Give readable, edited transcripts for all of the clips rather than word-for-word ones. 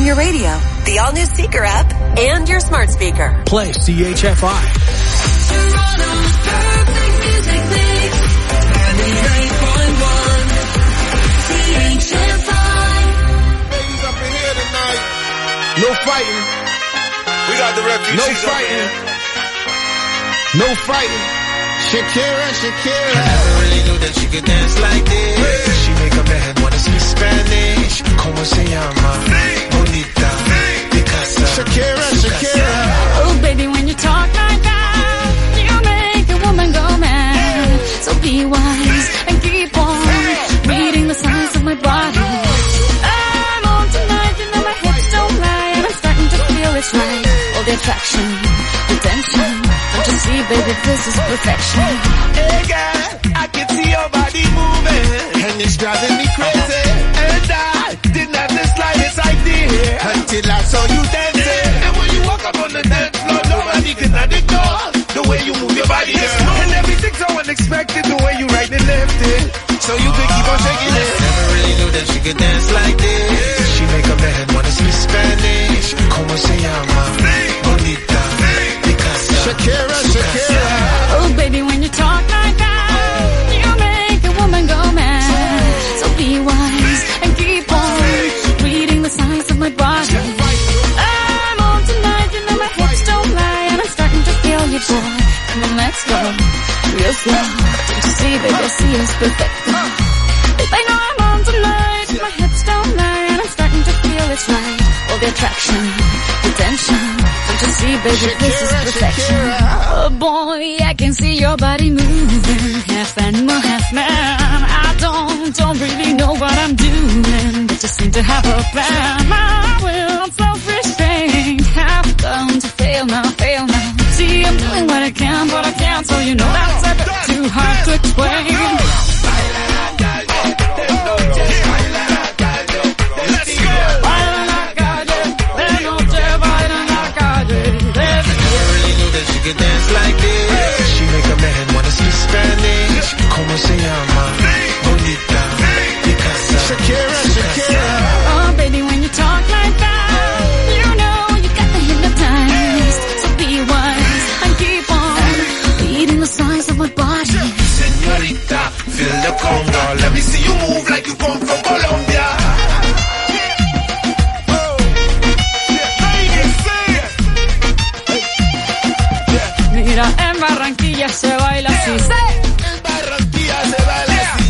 your radio, the all-new Seeker app, and your smart speaker. Play CHFI. Toronto's perfect music mix. 98.1 CHFI. Ladies up in here tonight. No fighting. We got the refugees No up in fighting. here. No fighting. Shakira, Shakira. I never really knew that she could dance like this. She make a man wanna speak Spanish. Como se llama? Bonita. Picasa. Shakira, Shakira. Oh, baby, when you talk like that, you make a woman go mad. So be wise and keep on reading the signs of my body. I'm on tonight, you know my hips don't lie, and I'm starting to feel it's right. All the attraction, the tension. Don't you see, baby, this is perfection. Hey girl, I can see your body moving, and it's driving me crazy. And I didn't have the slightest idea until I saw you dancing. And when you walk up on the dance floor, nobody can ignore the way you move your body, girl. And everything's so unexpected, the way you right and left it, so you can keep on shaking it. Never really knew that she could dance like this. She make a man wanna speak Spanish. Como se llama? Bonita. Picasa. Shakira, Shakira. Oh, baby, when you talk like that, you make a woman go mad. So be wise and keep on reading the signs of my body. I'm on tonight, you know my hips don't lie, and I'm starting to feel you, boy. Come on, let's go real slow. Don't you see, baby, I see it's perfect. Babe, I know I'm on tonight, my hips don't lie, and I'm starting to feel it's right. All the attraction, the tension. Don't you see, baby, this is perfection. Oh boy, I can see your body moving, half animal, half man. I don't really know what I'm doing, but just seem to have a plan. My will, self-restraint, have come to fail now. See, I'm doing what I can, but I can't, so you know that's a bit too hard to explain. She can dance like this. She make a man wanna speak Spanish. Como se llama? Bonita. Picasa. Shakira, Shakira. Oh, baby, when you talk like that, you know you got me hypnotized. So be wise and keep on reading the signs of my body. Señorita, feel the conga. Let me see you move like you come from Colombia. Mira, en Barranquilla se baila así. En Barranquilla se baila así.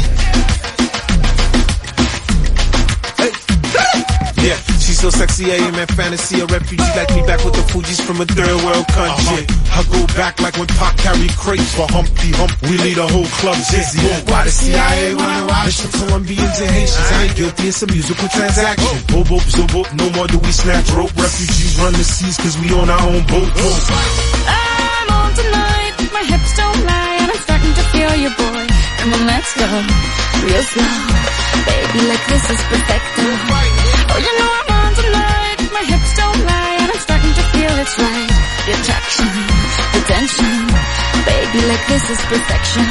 Yeah, she's so sexy, I am in fantasy. A refugee like me back with the Fugees from a third world country. I go back like when Pac carried crates for Humpty Hump. We lead a whole club dizzy. Why the CIA wanna watch the Colombians and Haitians? I ain't guilty, it's a musical transaction. Bobo, zobo, no more do we snatch rope. Refugees run the seas cause we on our own boat. I'm on tonight, my hips don't lie, and I'm starting to feel you, boy. Come on, let's go real slow. Baby, like this is perfect. Oh, you know I'm on tonight, my hips don't lie, and I'm starting to feel it's right. The attraction, the tension. Baby, like this is perfection.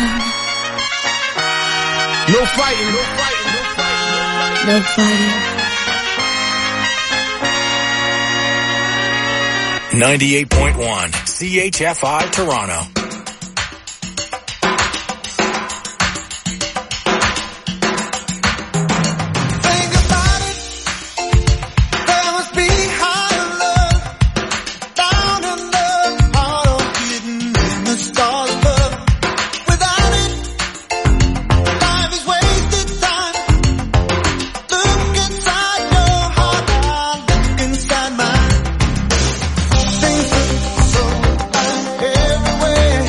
No fighting, no fighting, no fighting. No fighting. 98.1 CHFI Toronto. Everywhere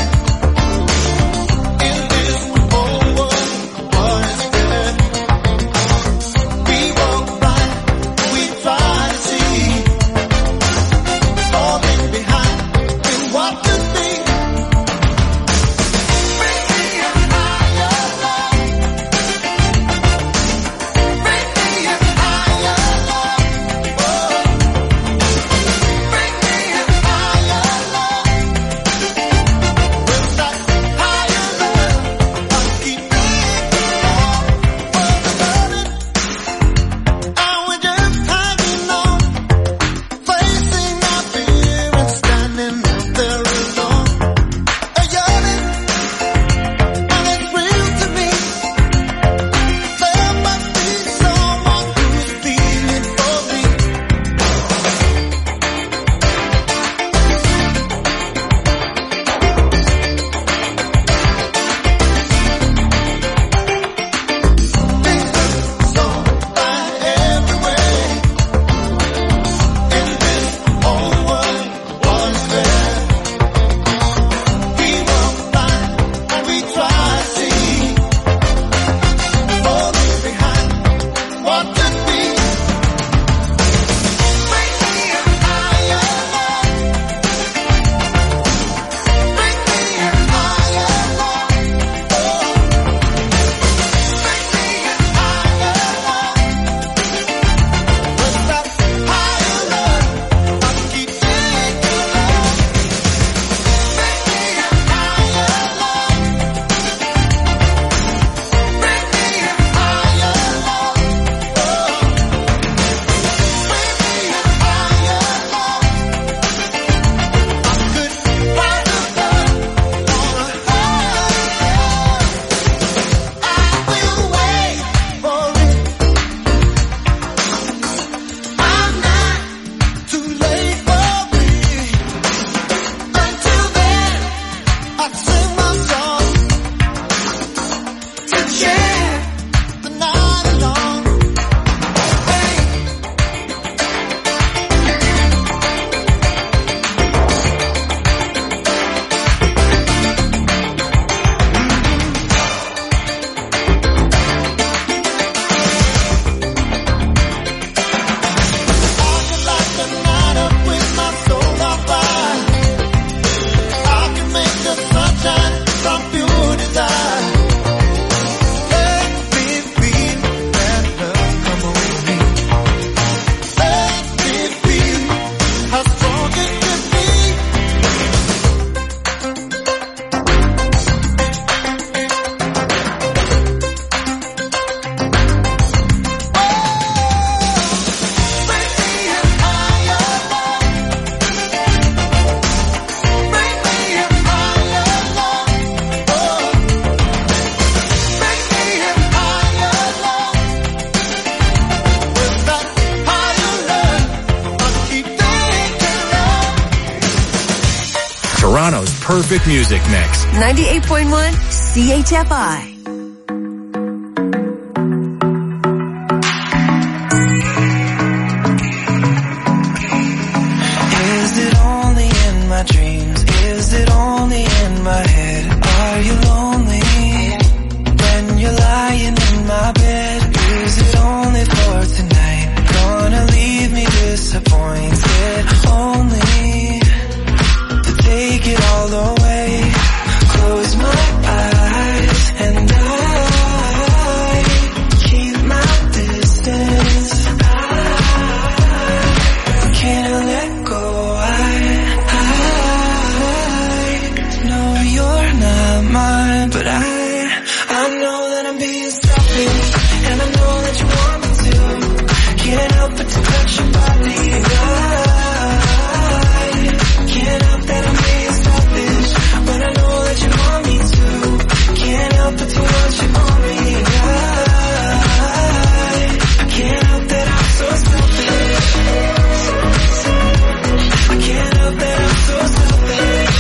perfect music mix. 98.1 CHFI. Is it only in my dreams? Is it only in my head? Are you lonely when you're lying in my bed? Is it only for tonight? Gonna leave me disappointed only to take it all away. Close my eyes and I keep my distance. I can't let go. I know you're not mine, but I know that I'm being selfish, and I know that you want me to. Can't help but to touch your body. I can't help that I'm being selfish, but I know that you want me to. Can't help but to watch you on me. I can't help that I'm so selfish. I can't help that I'm so selfish.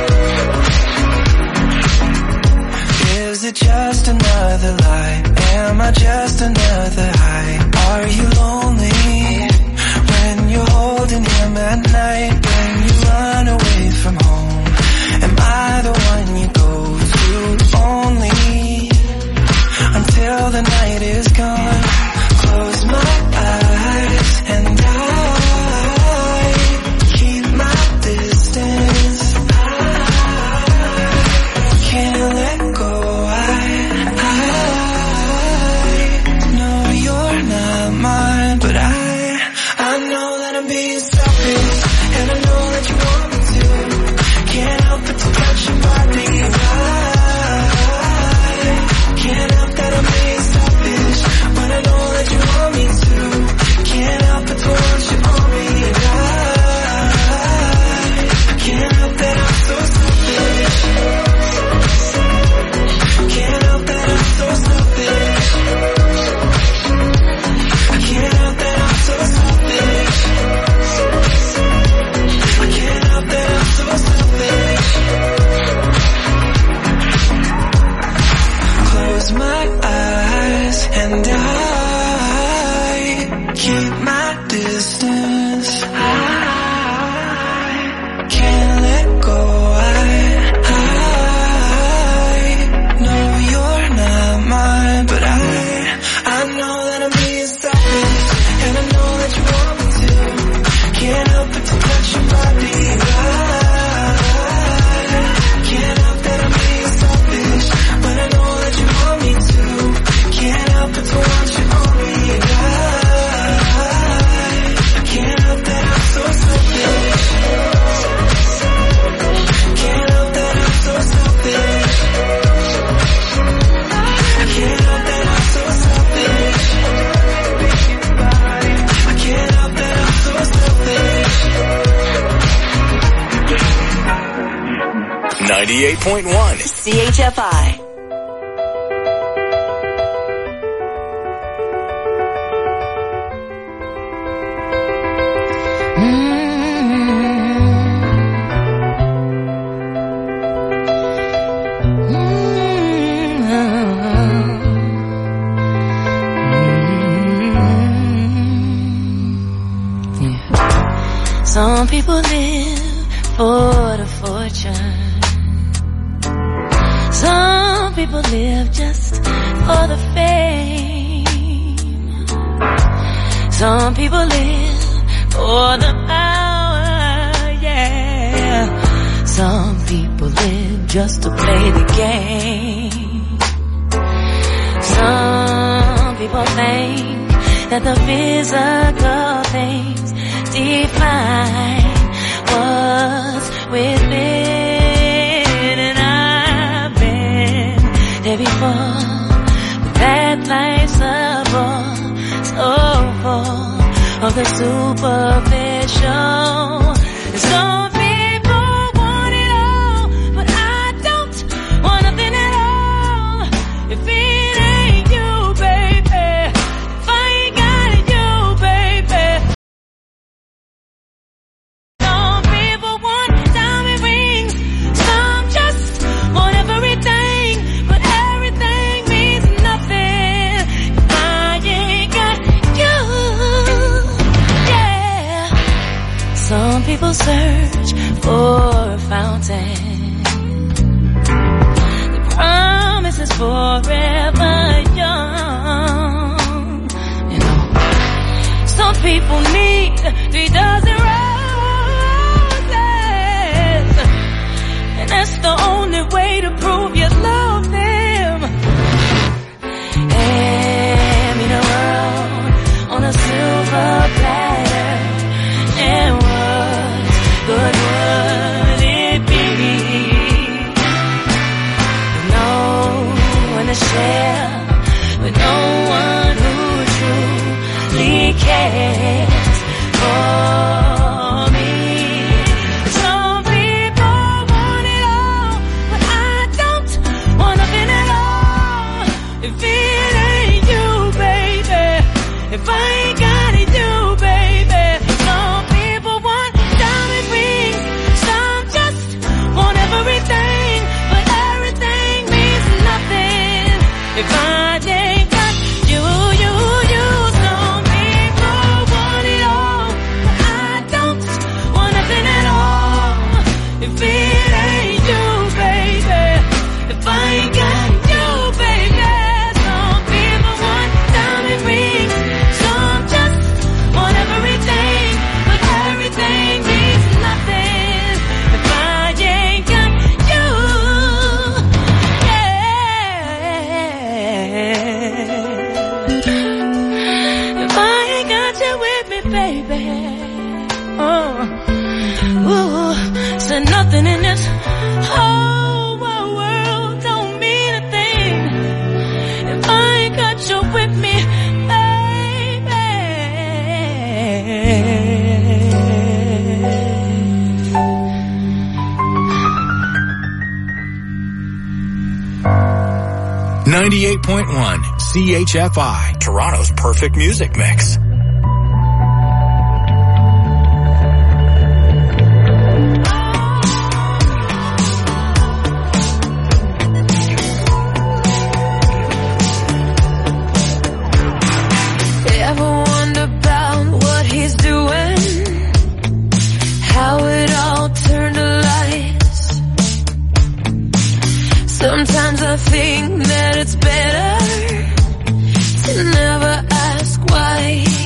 Is it just another lie? Am I just another high? Are you lonely when you're holding him at night? When you run away from home, am I the one you go to only until the night is gone? Close my eyes and I keep my distance. Can't let go. I know you're not mine, but I know that I'm being selfish, and I know that you want me to. Can't help but to touch your body. I can't help that I'm being selfish, but I know that you want me to. Can't help but to want you on me. I can't help that I'm so selfish. Can't help that I'm so selfish. I can't help that I'm so selfish. I can't help that I'm so selfish. Close my eyes and I keep my distance. I can't let go. I know you're not mine, but I know that I'm being selfish, and I know that you want me to. Can't help but to touch your body. Can't help that I'm being selfish, but I know that you want me to. Can't help but to want you on me. I can't help that I'm so selfish. Can't help that I'm so selfish. I can't help that I'm so selfish. I can't help that I'm so selfish. 98.1 CHFI. Some people live for the fortune. Some people live just for the fame. Some people live for the power, yeah. Some people live just to play the game. Some people think that the physical things define what's within, and I've been there before, but that life's a bore, so full of the superficial. And some people want it all, but I don't want nothing at all. If it ain't you, baby, if I ain't got you, baby. Some people want diamond rings, some people search for a fountain. The promise is forever young. You know, some people need 3 dozen roses, and that's the only way to prove you love them. And in a world on a silver platter, and what good would it be? With no one to share, with no one who truly cares for me. Some people want it all, but I don't want nothing at all. If it ain't you, baby, if I ain't got it, you, baby. Some people want diamond rings, some just want everything, but everything means nothing if I ain't got you, you, you. Some people want it all, but I don't want nothing at all. If it ain't you, baby, if I ain't got you, baby. Some people want diamond rings, some just want everything, but everything means nothing if I ain't got you. Yeah. If I ain't got you with me, baby. Ooh, said nothing in this whole world don't mean a thing if I ain't got you with me, baby. 98.1 CHFI, Toronto's perfect music mix. Ever wonder about what he's doing? How it all turned to lies? Sometimes I think that it's better to never ask why.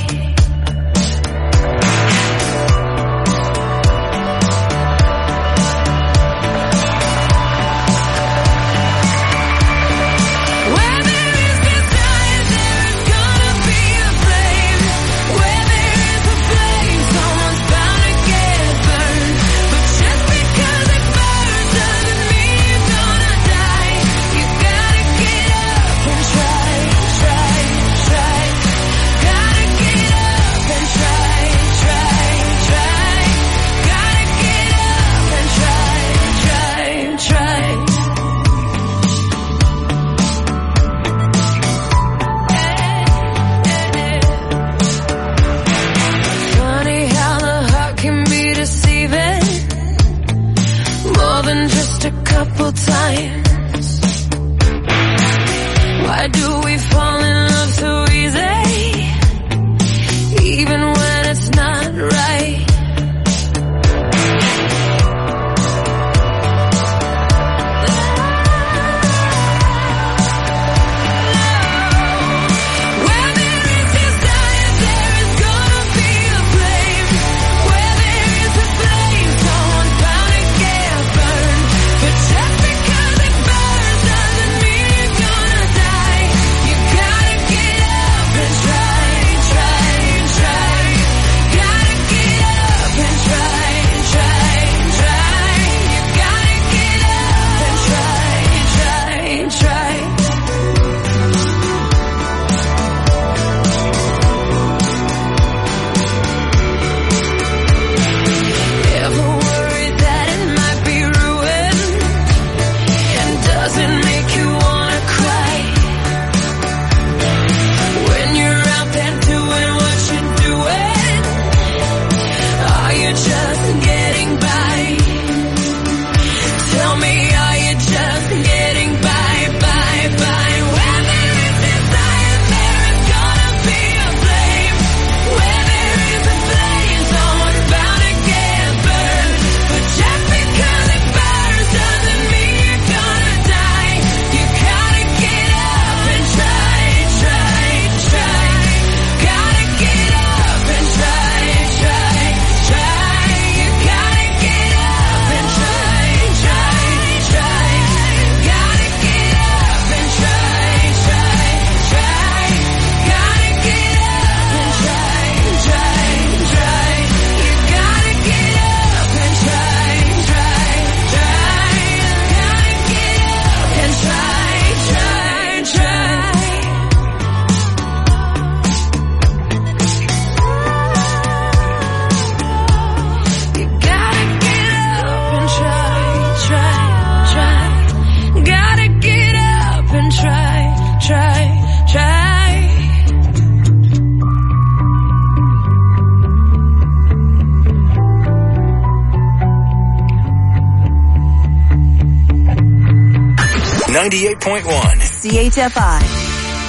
98.1 CHFI.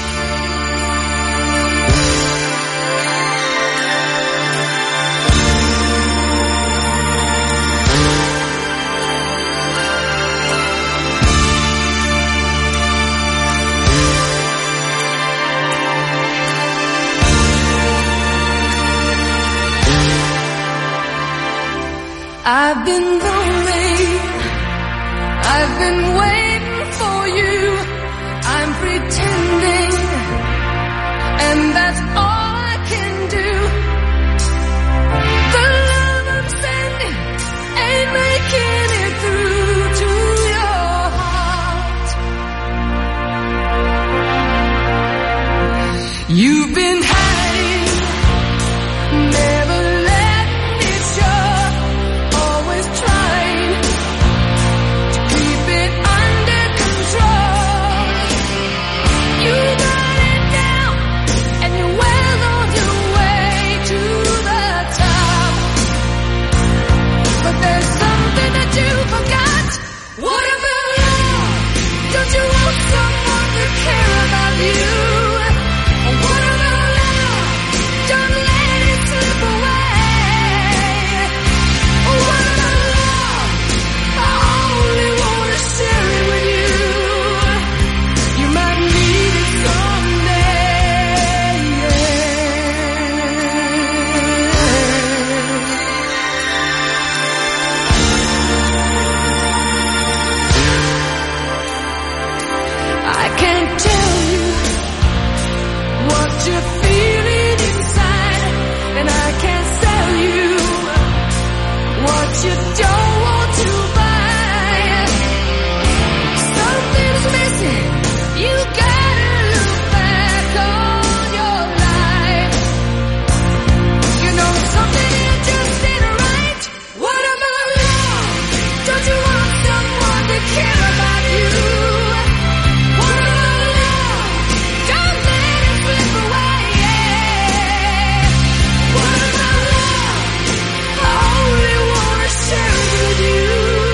I've been lonely, I've been waiting for you, I'm pretending, and that's all I can do. The love I'm sending ain't making it through to your heart. You've been hiding, never letting it show. Always trying to keep it under control. You got it down and you're well on your way to the top. But there's something that you forgot. What about love? Don't you want someone to care about you? What about love? Don't let it slip away. What about love? I only wanna share it with you. You might need it someday. I can't tell you what you're feeling inside, and I can't sell you what you don't want to buy. Something's missing. You gotta look back on your life. You know something just ain't right. What about love? Don't you want someone to care about you? What about love? Don't let it slip away. What about love? I only wanna share it with you.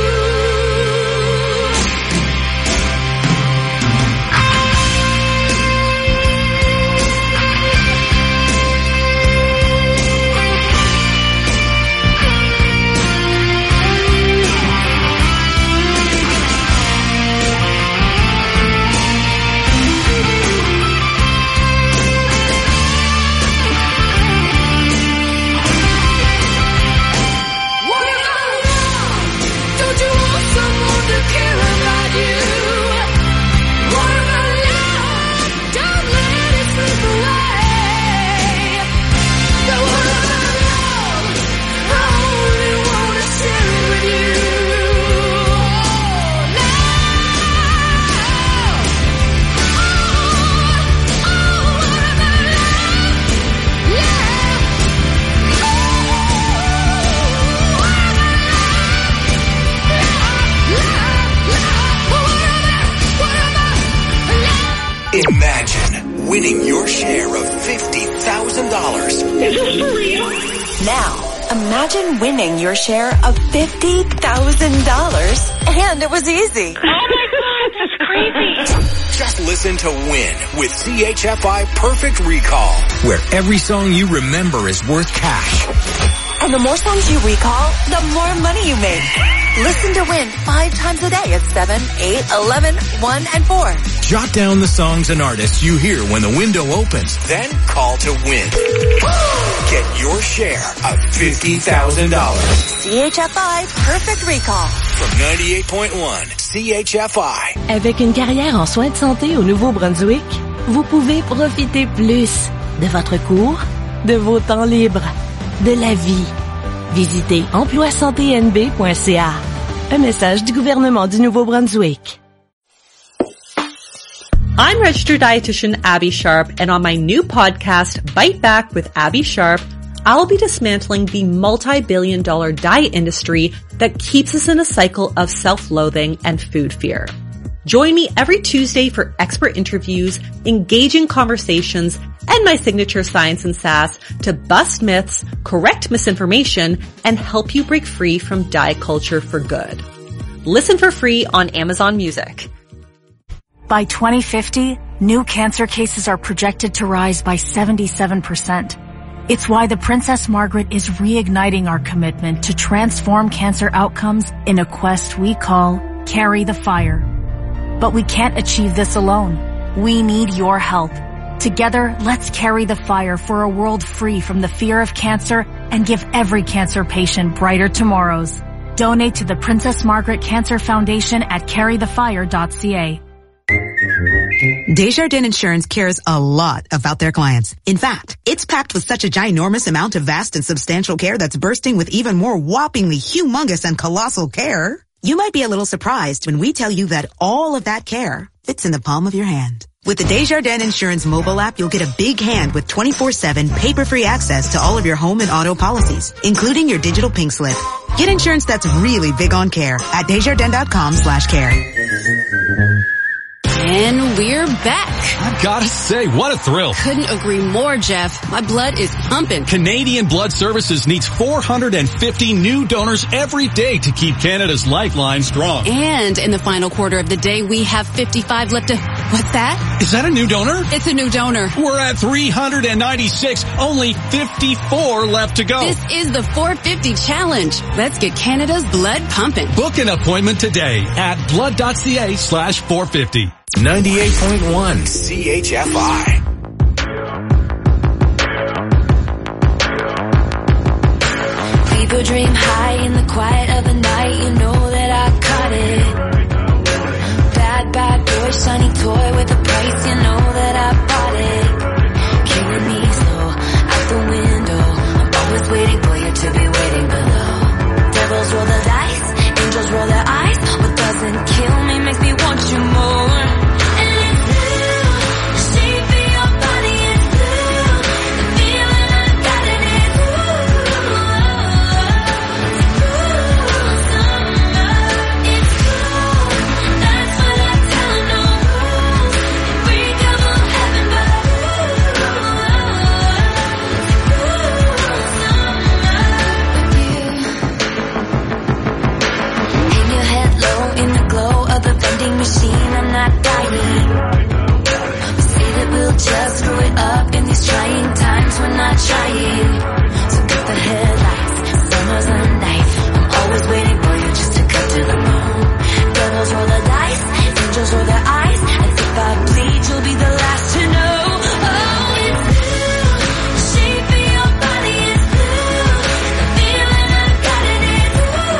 What about love? Don't you want someone to care about you? What about love? Don't let it slip away. But what about love? I only wanna share it with you. Imagine winning your share of $50,000. Now, imagine winning your share of $50,000. And it was easy. Just listen to Win with CHFI Perfect Recall, where every song you remember is worth cash. And the more songs you recall, the more money you make. Listen to Win 5 times a day at 7, 8, 11, 1, and 4. Jot down the songs and artists you hear when the window opens, then call to win. Get your share of $50,000. CHFI Perfect Recall. From 98.1 CHFI. Avec une carrière en soins de santé au Nouveau-Brunswick, vous pouvez profiter plus de votre cours, de vos temps libres, de la vie. Visitez emploisanténb.ca. Un message du gouvernement du Nouveau-Brunswick. I'm registered dietitian Abby Sharp, and on my new podcast, Bite Back with Abby Sharp, I'll be dismantling the multi-billion-dollar diet industry that keeps us in a cycle of self-loathing and food fear. Join me every Tuesday for expert interviews, engaging conversations, and my signature science and sass to bust myths, correct misinformation, and help you break free from diet culture for good. Listen for free on Amazon Music. By 2050, new cancer cases are projected to rise by 77%. It's why the Princess Margaret is reigniting our commitment to transform cancer outcomes in a quest we call Carry the Fire. But we can't achieve this alone. We need your help. Together, let's carry the fire for a world free from the fear of cancer and give every cancer patient brighter tomorrows. Donate to the Princess Margaret Cancer Foundation at carrythefire.ca. Desjardins Insurance cares a lot about their clients. In fact, it's packed with such a ginormous amount of vast and substantial care that's bursting with even more whoppingly humongous and colossal care. You might be a little surprised when we tell you that all of that care fits in the palm of your hand. With the Desjardins Insurance mobile app, you'll get a big hand with 24/7 paper-free access to all of your home and auto policies, including your digital pink slip. Get insurance that's really big on care at Desjardins.com/care. And we're back. I've got to say, what a thrill. Couldn't agree more, Jeff. My blood is pumping. Canadian Blood Services needs 450 new donors every day to keep Canada's lifeline strong. And in the final quarter of the day, we have 55 left to... What's that? Is that a new donor? It's a new donor. We're at 396. Only 54 left to go. This is the 450 challenge. Let's get Canada's blood pumping. Book an appointment today at blood.ca/450. 98.1 CHFI. People dream high in the quiet of the night. You know that I caught it. Bad boy, shiny toy with a price. You know that I bought it. Killing me slow out the window. I'm always waiting for you to be waiting below. Devils roll the dice, angels roll their eyes. What doesn't kill me makes me want you more. Machine, I'm not dying. We say that we'll just screw it up in these trying times. We're not trying. So cut the headlights. Summer's a night. I'm always waiting for you just to cut to the bone. Devils roll the dice, angels roll their eyes. And if I bleed, you'll be the last to know. Oh, it's blue. The shape of your body is blue. The feeling I got it is blue.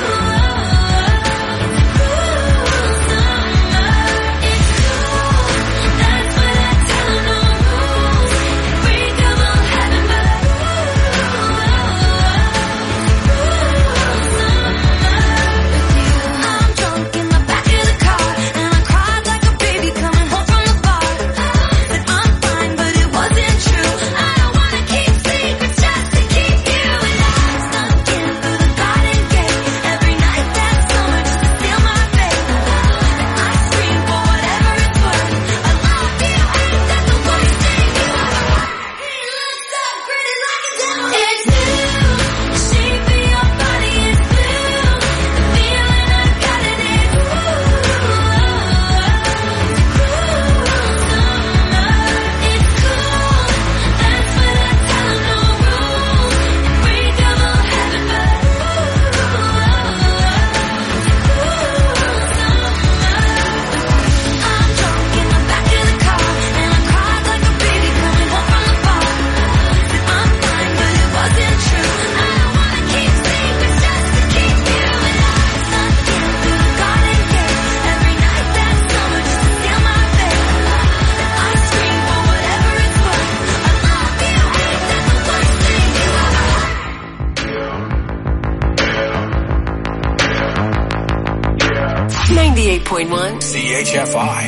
CHFI.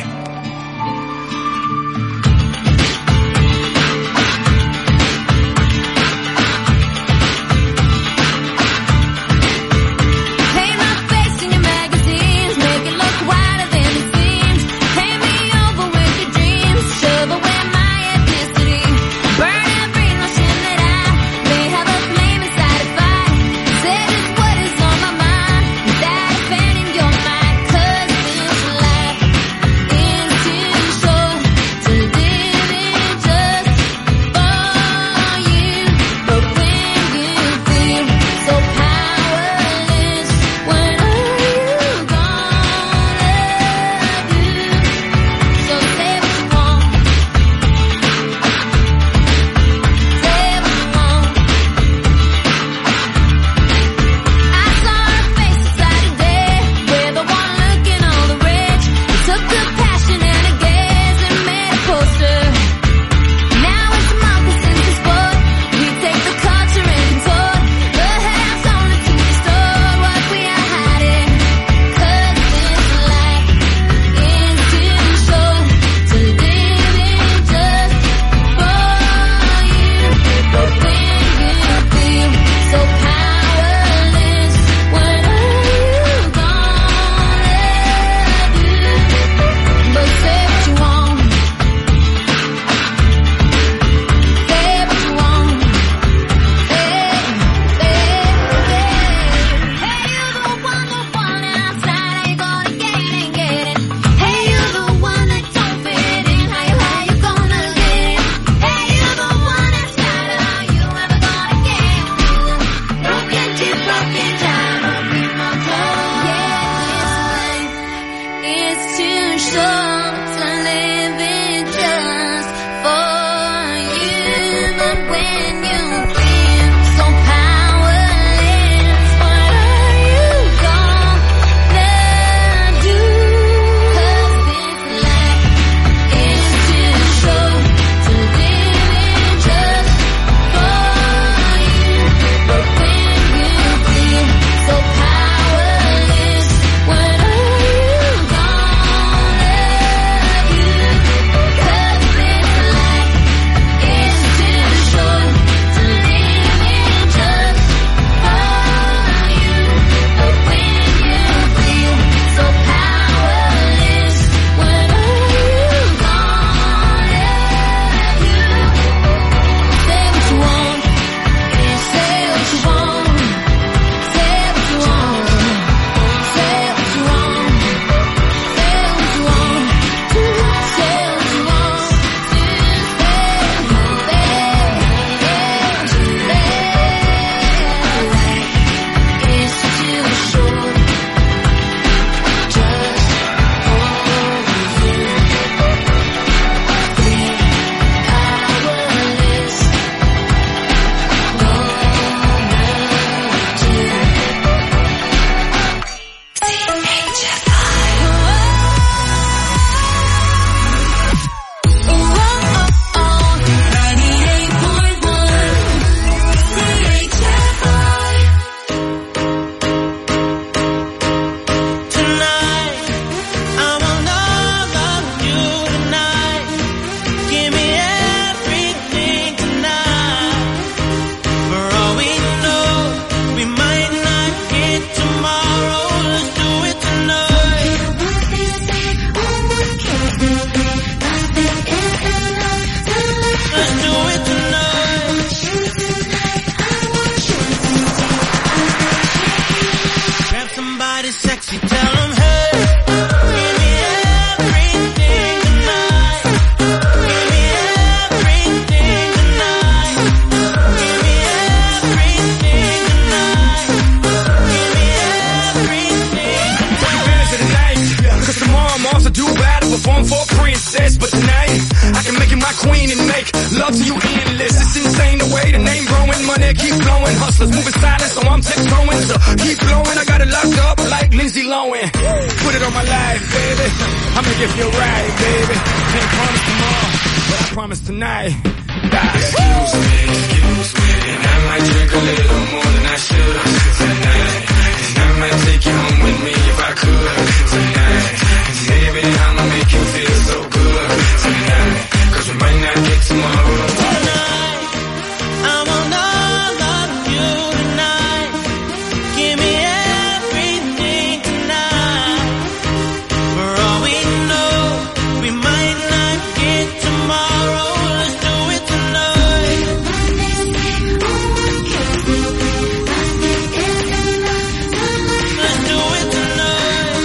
Yeah. love to you endless. It's insane the way the name growing, money keep flowing. Hustlers moving silent, so I'm tiptoeing. So keep blowing, I got it locked up like Lindsay Lohan. Put it on my life, baby. I'ma make it feel right, baby. Can't promise tomorrow, but I promise tonight. Excuse me, and I might drink a little more than I should tonight. And I might take you home with me if I could tonight. And maybe I'ma make you feel so good tonight. 'Cause we might not get tomorrow. Tonight, I want all of you tonight. Give me everything tonight. For all we know, we might not get tomorrow. Let's do it tonight. Let's do it tonight.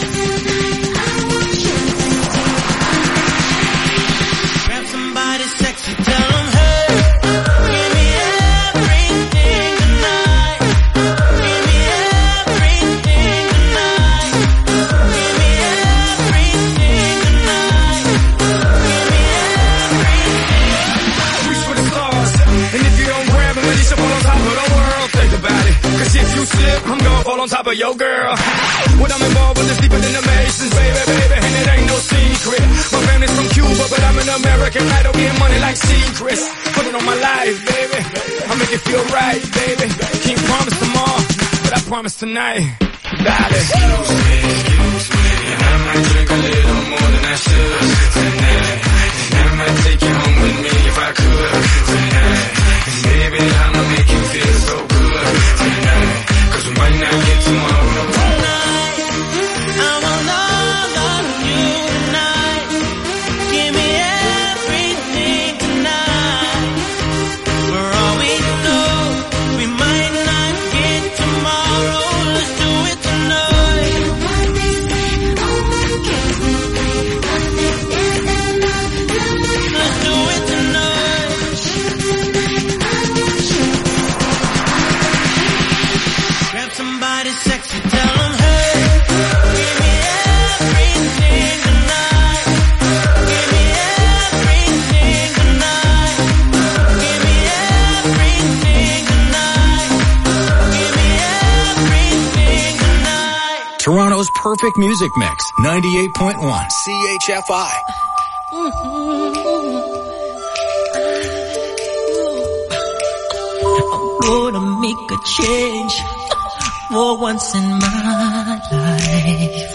Grab somebody sexy, tell them, hey, give me everything tonight. Give me everything tonight. Give me everything tonight. Give me everything. Reach for the stars, and if you don't grab them, at least you'll fall on top of the world. Think about it, 'cause if you slip, I'm gonna fall on top of your girl. What I'm involved with is deeper than the Masons, baby, baby, and it ain't no secret. My family's from Cuba, but I'm an American idol, getting money like secrets. Put it on my life, baby. I'll make it feel right, baby. Can't promise tomorrow, but I promise tonight. Excuse me, and I might drink a little more than I should tonight. And I might take you home with me if I could tonight. And baby, I'ma make you feel so good tonight. 'Cause we might not get tomorrow. Tonight, I want all of you tonight. Give me everything tonight. For all we know, we might not get tomorrow. Let's do it tonight. Let's do it tonight. Grab somebody sexy, tell them, hey, give me everything tonight. Give me everything tonight. Give me everything tonight. Give me everything tonight. Toronto's perfect music mix, 98.1 CHFI. I'm gonna make a change for once in my life.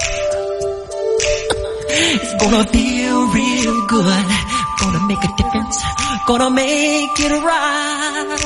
It's gonna feel real good. Gonna make a difference. Gonna make it right.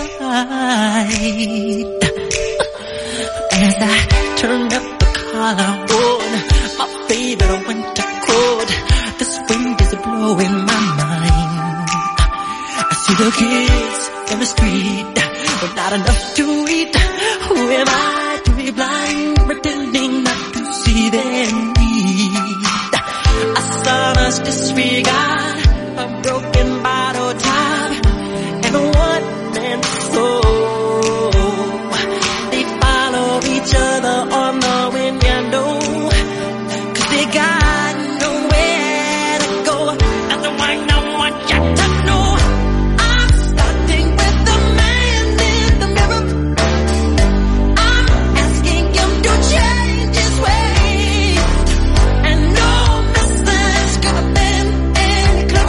As I turn up the collar on my favorite winter coat, this wind is blowing my mind. I see the kids in the street, but not enough to eat. Who am I to be blind, pretending not to see their need? A son's disregard, a broken bottle top, and a one-man soul. They follow each other on the window, 'cause they got nowhere to go. And the one I want you to know, I'm starting with the man in the mirror. I'm asking him to change his ways, and no message could have been any clearer.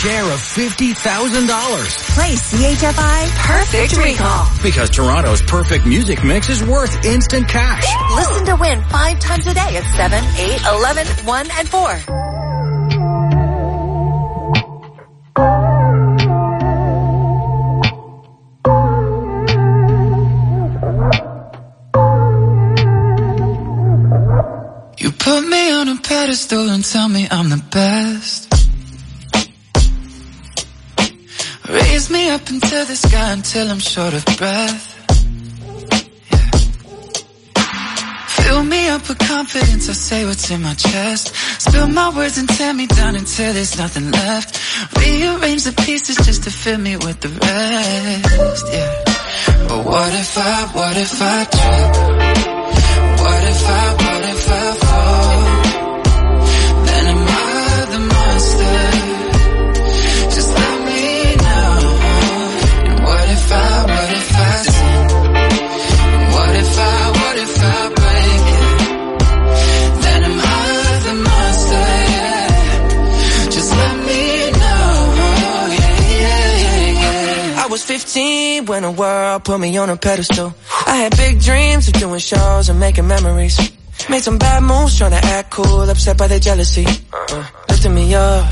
share of $50,000. Play CHFI Perfect Recall. Because Toronto's perfect music mix is worth instant cash. Listen to win 5 times a day at 7, 8, 11, 1, and 4. You put me on a pedestal and tell me I'm the best. Raise me up into the sky until I'm short of breath. Yeah. Fill me up with confidence, I say what's in my chest. Spill my words and tear me down until there's nothing left. Rearrange the pieces just to fill me with the rest. Yeah. But what if I trip? What if I fall? Then am I the monster? Just let me know. And what if I sin? And what if I break it? Then am I the monster? Yeah. Just let me know. Yeah. I was 15 when the world put me on a pedestal. I had big dreams of doing shows and making memories. Made some bad moves trying to act cool, upset by their jealousy. Lifting me up.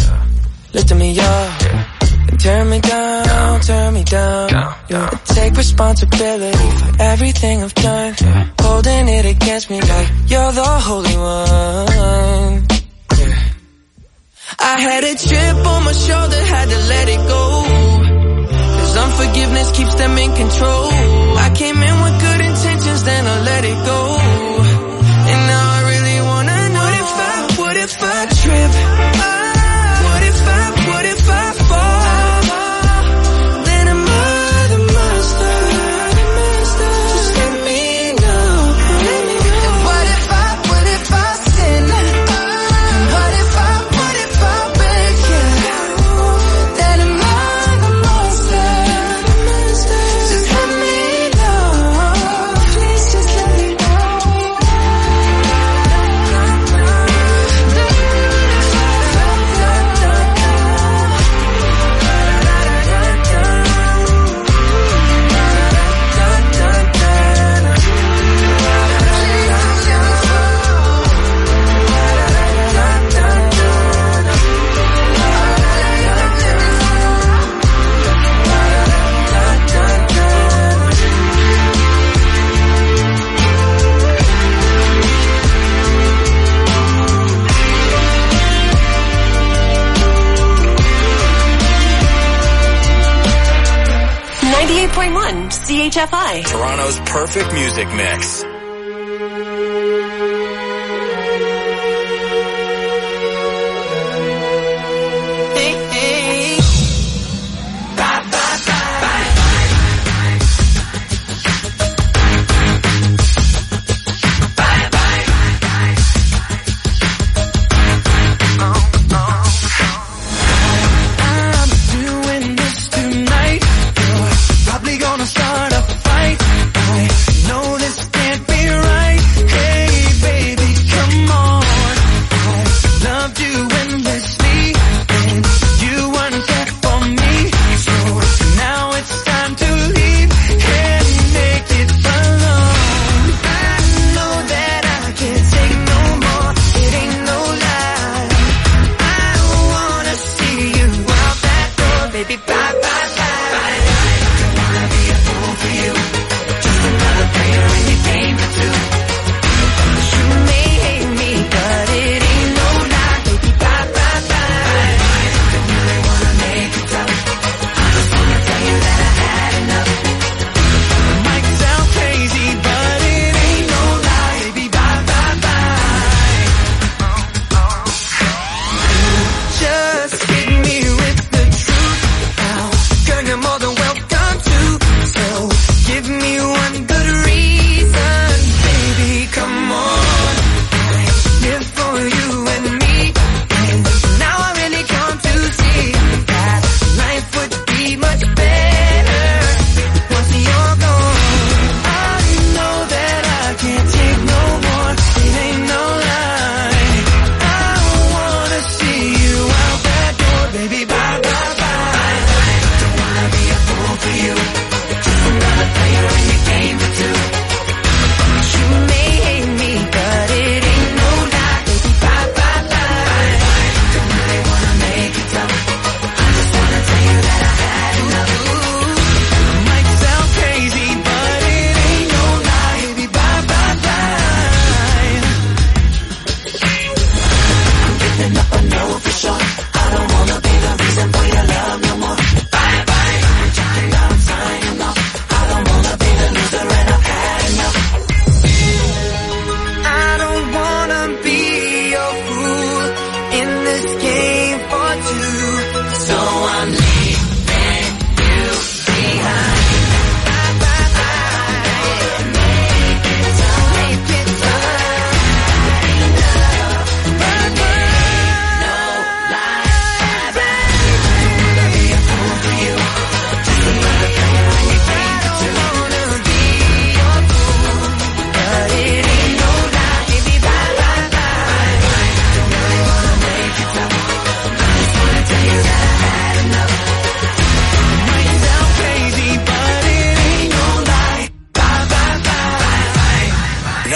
And turn me down. Yeah. I take responsibility for everything I've done. Holding it against me like you're the holy one. Yeah. I had a chip on my shoulder, had to let it go. Unforgiveness keeps them in control. I came in with good intentions, then I let it go. And now I really wanna know what if I trip? What if I fall? Then am I the monster? Just let me know. And what if I sin? And what if I break it? Then am I the monster? Just let me know. Please just let me know. 98.1 CHFI. Toronto's perfect music mix. Probably gonna start a fight. I know this can't be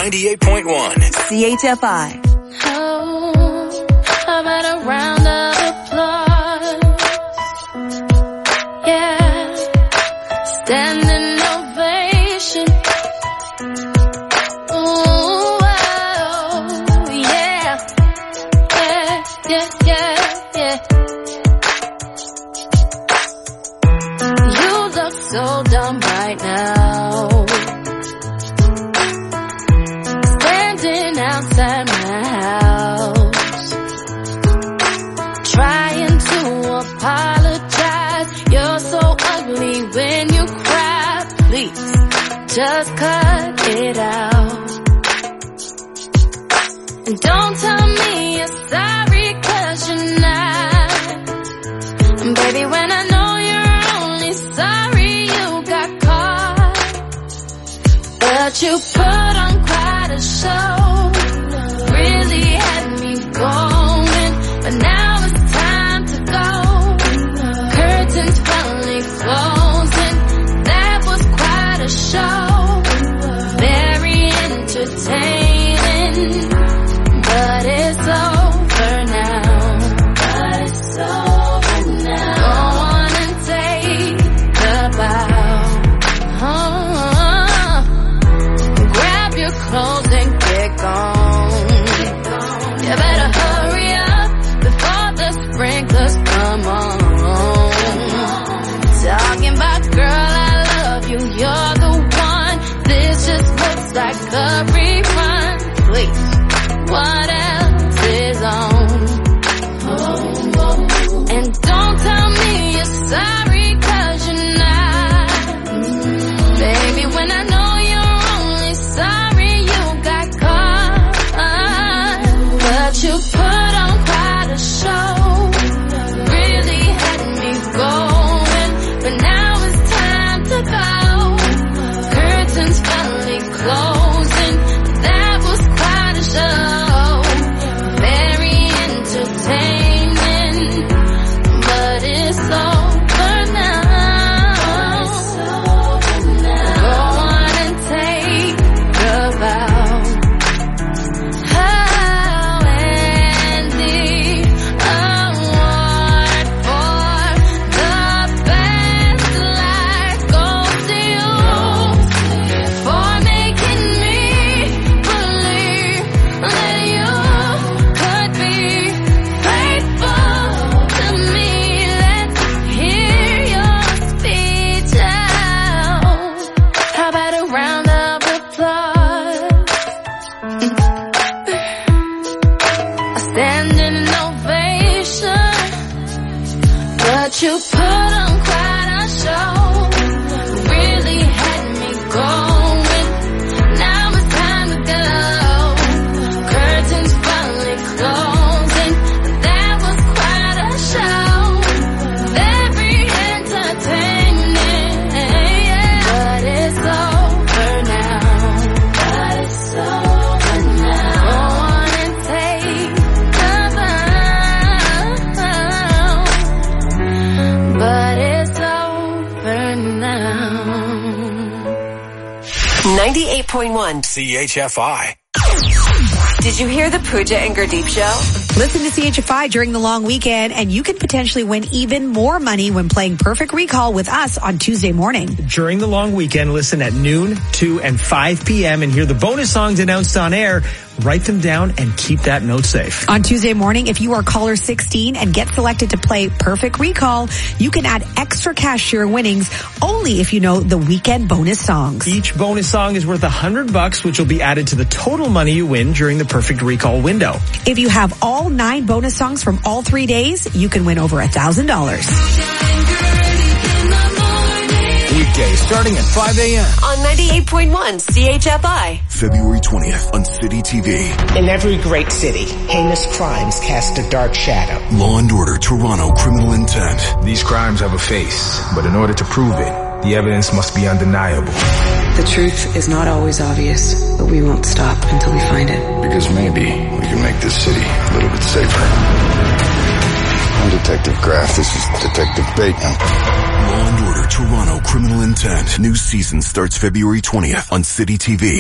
98.1 CHFI. Oh, how about a round of applause? Yeah, standing ovation. Ooh, oh, yeah, yeah. You look so dumb right now. Standing outside my house, trying to apologize. You're so ugly when you cry. Please, just cut it out. And don't tell me you're sorry, 'cause you're not. And baby, when I know you're only sorry you got caught, but you put on quite a show, really had me going, but now it's time to go. Curtains finally closing, that was quite a show, very entertaining, but it's over now. But it's over now. Go on and take the bow. Grab your clothes and get gone. You better hurry up before the sprinklers come on. Talking about girl, I love you, you're the one. This just looks like a rerun. Please, what else is on? And don't tell me you're sorry, 'cause you're not. Baby, when I know you're only sorry you got caught, but you put on quite a show, really had me going, but now it's time to go. Curtains finally closing, that was quite a show, very entertaining, but it's over now. Go on and take the vow. Oh, and the award for the best life goes to you, for making me believe that you could be faithful to me. Let's hear your speech out. How about a round of applause? A standing ovation, but you put on quite a show, really had me going, now it's time to go. Curtains finally closing, that was quite a show, very entertaining, but it's over now. But it's over now. Go on and take the vow, but it's over now. 98.1 CHFI. Did you hear the Pooja and Gurdeep show? Listen to CHFI during the long weekend, and you can potentially win even more money when playing Perfect Recall with us on Tuesday morning. During the long weekend, listen at noon, 2, and 5 p.m. and hear the bonus songs announced on air. Write them down and keep that note safe. On Tuesday morning, if you are caller 16 and get selected to play Perfect Recall, you can add extra cash to your winnings only if you know the weekend bonus songs. Each bonus song is worth $100, which will be added to the total money you win during the Perfect Recall window. If you have all 9 bonus songs from all 3 days, you can win over $1,000. Weekdays starting at 5 a.m. On 98.1 CHFI. February 20th on City TV. In every great city, heinous crimes cast a dark shadow. Law and Order Toronto Criminal Intent. These crimes have a face, but in order to prove it, the evidence must be undeniable. The truth is not always obvious, but we won't stop until we find it. Because maybe we can make this city a little bit safer. I'm Detective Graff. This is Detective Bateman. Law and Order Toronto Criminal Intent. New season starts February 20th on City TV.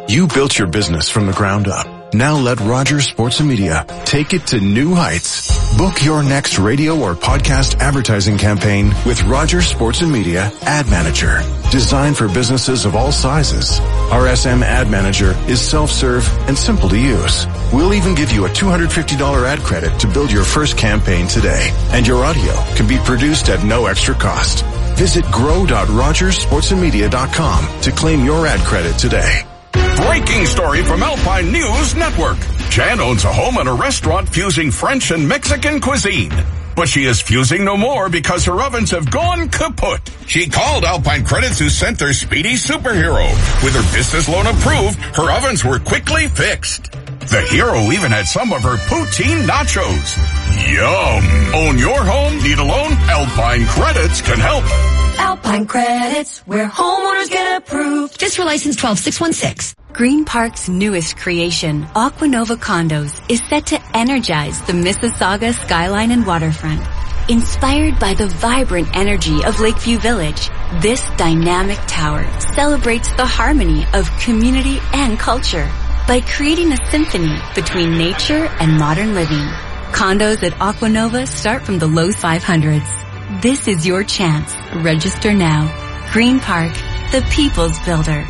You built your business from the ground up. Now let Rogers Sports and Media take it to new heights. Book your next radio or podcast advertising campaign with Rogers Sports and Media Ad Manager. Designed for businesses of all sizes. RSM Ad Manager is self-serve and simple to use. We'll even give you a $250 ad credit to build your first campaign today. And your audio can be produced at no extra cost. Visit grow.rogersportsandmedia.com to claim your ad credit today. Breaking story from Alpine News Network. Jan owns a home and a restaurant fusing French and Mexican cuisine. But she is fusing no more because her ovens have gone kaput. She called Alpine Credits, who sent their speedy superhero. With her business loan approved, her ovens were quickly fixed. The hero even had some of her poutine nachos. Yum! Own your home? Need a loan? Alpine Credits can help. Alpine Credits, where homeowners get approved. Just for license 12616. Green Park's newest creation, Aquanova Condos, is set to energize the Mississauga skyline and waterfront. Inspired by the vibrant energy of Lakeview Village, this dynamic tower celebrates the harmony of community and culture by creating a symphony between nature and modern living. Condos at Aquanova start from the low 500s. This is your chance. Register now. Green Park, the people's builder.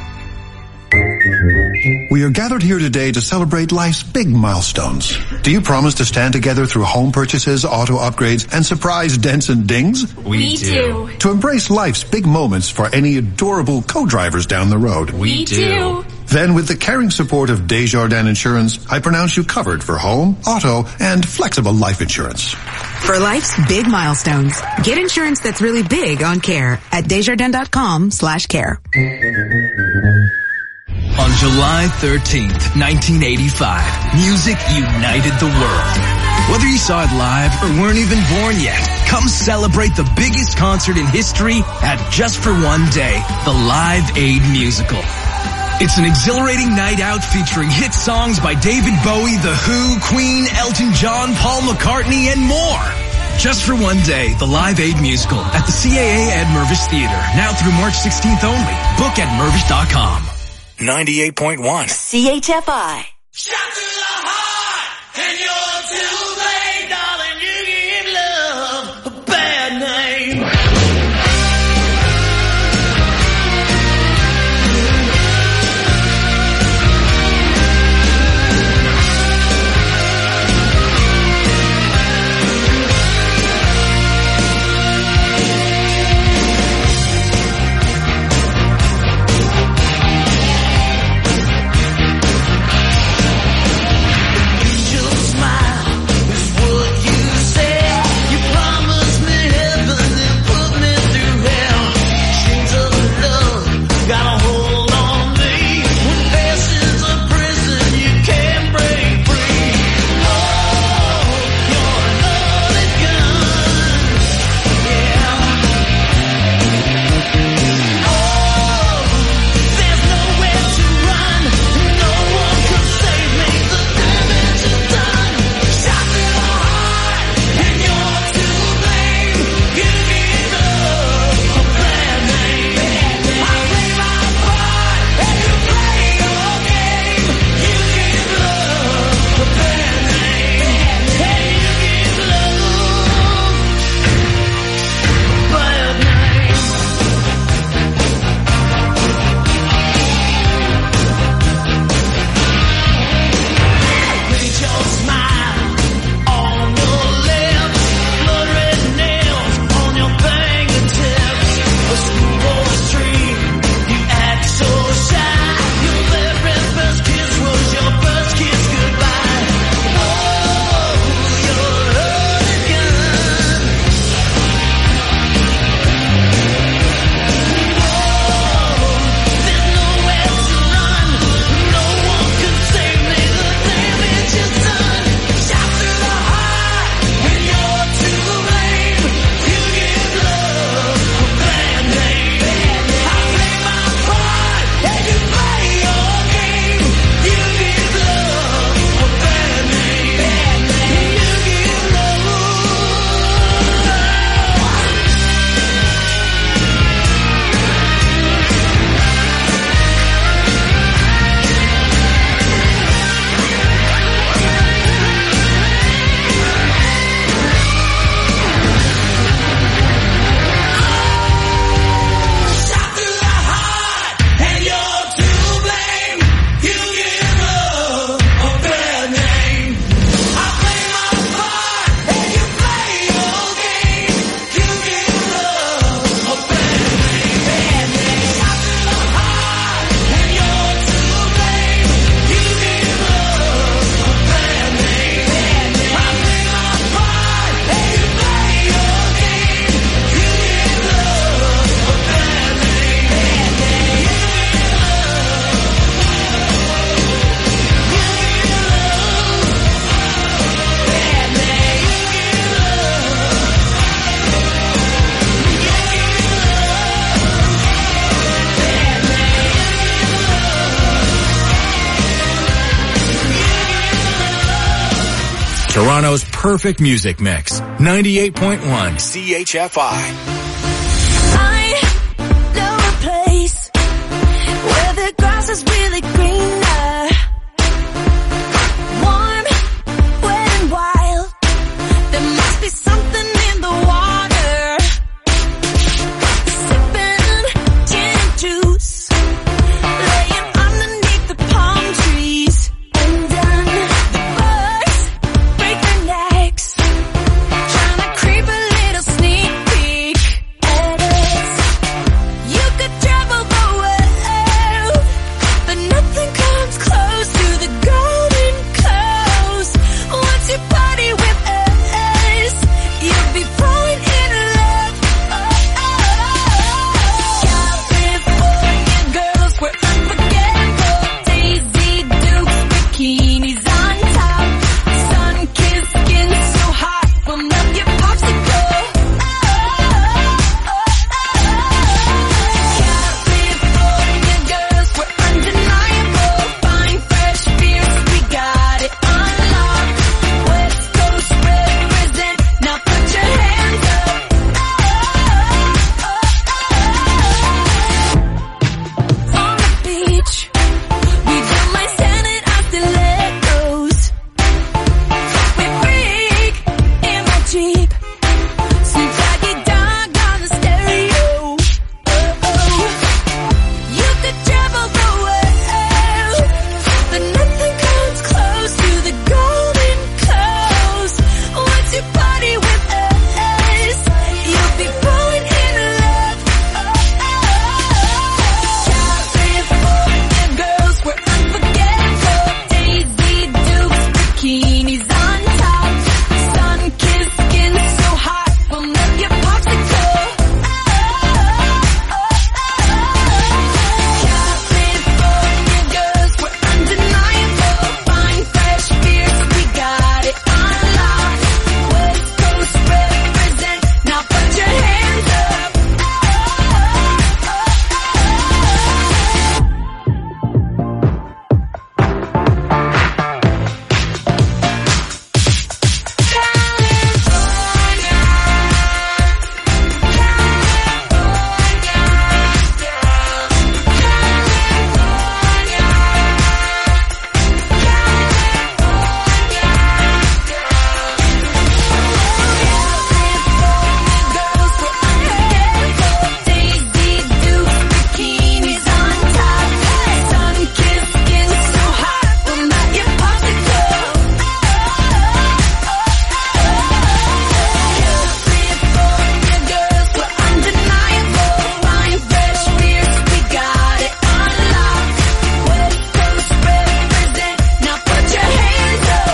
We are gathered here today to celebrate life's big milestones. Do you promise to stand together through home purchases, auto upgrades, and surprise dents and dings? We do. To embrace life's big moments for any adorable co-drivers down the road? We do. Then with the caring support of Desjardins Insurance, I pronounce you covered for home, auto, and flexible life insurance. For life's big milestones, get insurance that's really big on care at Desjardins.com/care. On July 13th, 1985, music united the world. Whether you saw it live or weren't even born yet, come celebrate the biggest concert in history at Just for One Day, the Live Aid Musical. It's an exhilarating night out featuring hit songs by David Bowie, The Who, Queen, Elton John, Paul McCartney, and more. Just for One Day, the Live Aid Musical at the CAA at Mirvish Theater, now through March 16th only. Book at Mirvish.com. 98.1 CHFI. Shot to the heart, and you're too late, darling. You give love a bad name. Toronto's perfect music mix. 98.1 CHFI. I know a place where the grass is really greener, warm, wet and wild. There must be something in the water. Sipping gin and juice, laying underneath the palm trees, and then the birds break their necks, trying to creep a little sneak peek at us. You could travel the world, but nothing comes close to the golden coast. Once you party with us, you'll be falling in love. California girls were unforgettable. Daisy Dukes, bikinis on top, sun-kissed skin so hot, will melt your popsicle. California girls were undeniable. Fine, fresh, fierce, we got it on lock. West Coast represent, now put your hands up. On the beach, we don't mind standing on stilettos. We freak in my Jeep, Snoop Doggy Dogg on the stereo. You could travel the world, but nothing comes close to the golden coast. Once you party with us, you'll be falling in love. California girls were unforgettable. Daisy Dukes, bikinis on top, sun-kissed skin so hot, will melt your popsicle. California girls were undeniable. Fine, fresh, fierce, we got it on lock. West Coast represent, now put your hands up. Girls were unforgettable. Daisy Dukes, bikinis on top, sun-kissed skin so hot, will melt your popsicle. California girls were undeniable. Fine, fresh, fierce, we got it on lock. West Coast represent, now put your hands up.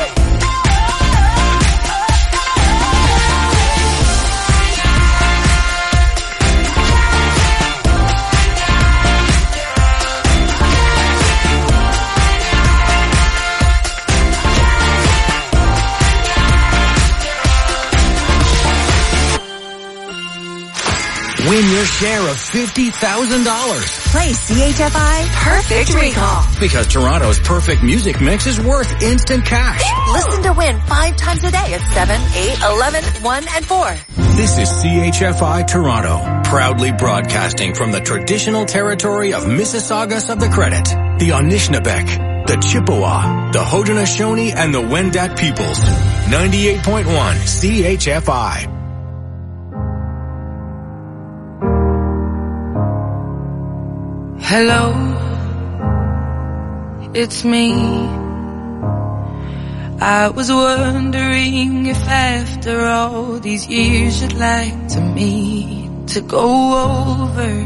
Win your share of $50,000. Play CHFI Perfect Recall. Because Toronto's perfect music mix is worth instant cash. Listen to win 5 times a day at 7, 8, 11, 1, and 4. This is CHFI Toronto, proudly broadcasting from the traditional territory of Mississaugas of the Credit, the Anishinaabe, the Chippewa, the Haudenosaunee, and the Wendat peoples. 98.1 CHFI. Hello, it's me. I was wondering if after all these years you'd like to meet to go over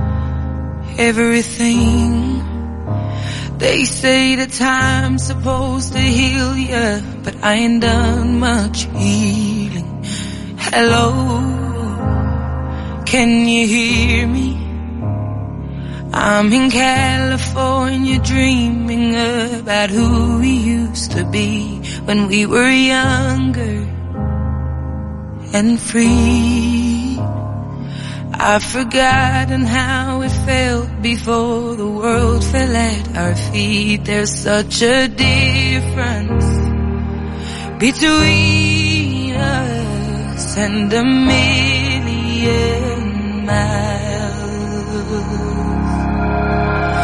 everything. They say that time's supposed to heal ya, but I ain't done much healing. Hello, can you hear me? I'm in California dreaming about who we used to be when we were younger and free. I've forgotten how it felt before the world fell at our feet. There's such a difference between us and a million miles.